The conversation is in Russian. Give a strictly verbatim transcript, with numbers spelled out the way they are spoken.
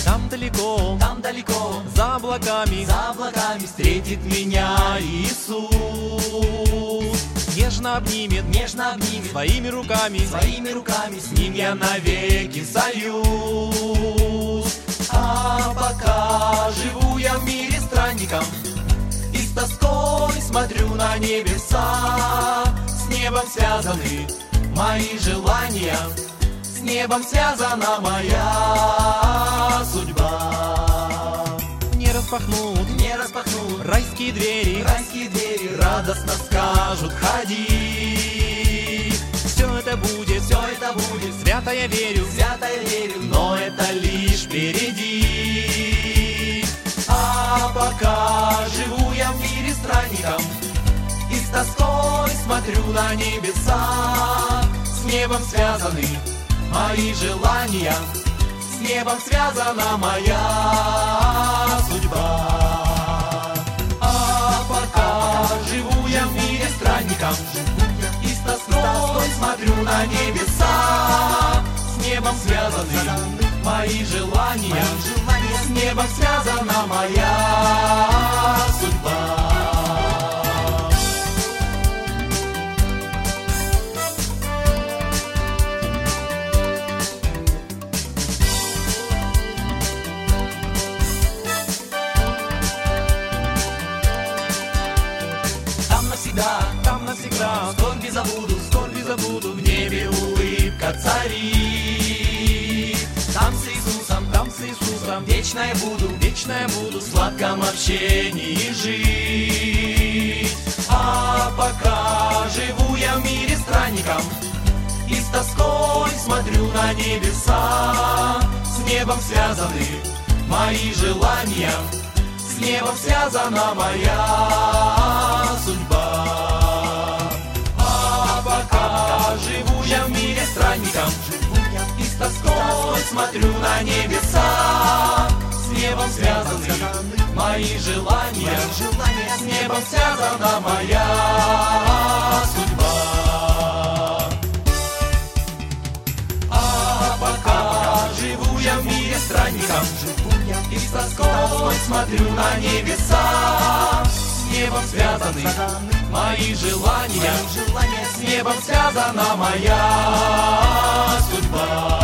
Там далеко, там далеко, за облаками, за облаками встретит меня Иисус. Нежно обнимет, нежно обнимет своими руками, своими руками, с ним я навеки сольюсь. А пока живу я в мире странником, и с тоской смотрю на небеса. С небом связаны мои желания, с небом связана моя судьба. Не распахнут, не распахнут райские двери, райские двери, радостно скажут: ходи. Все это будет, все это будет, свято я верю, свято я верю, но это лишь впереди. А пока живу я в мире странником, и с тоской смотрю на небеса. С небом связаны мои желания, с небом связана моя судьба. А пока живу я в мире странником, и с тоской смотрю на небеса. С небом связаны мои желания, с небом связана моя судьба. Там навсегда, скорби забуду, скорби забуду, в небе улыбка царит. Там с Иисусом, там с Иисусом, вечно я буду, вечно я буду в сладком общении жить. А пока живу я в мире странником, и с тоской смотрю на небеса. С небом связаны мои желания, с небом связана моя судьба. А пока живу я в мире странником, и с тоской смотрю на небеса. С небом связаны мои желания, с небом связана моя судьба. А пока живу я в мире странником, и с тоской смотрю на небеса. С небом связаны мои желания, с небом связана моя судьба.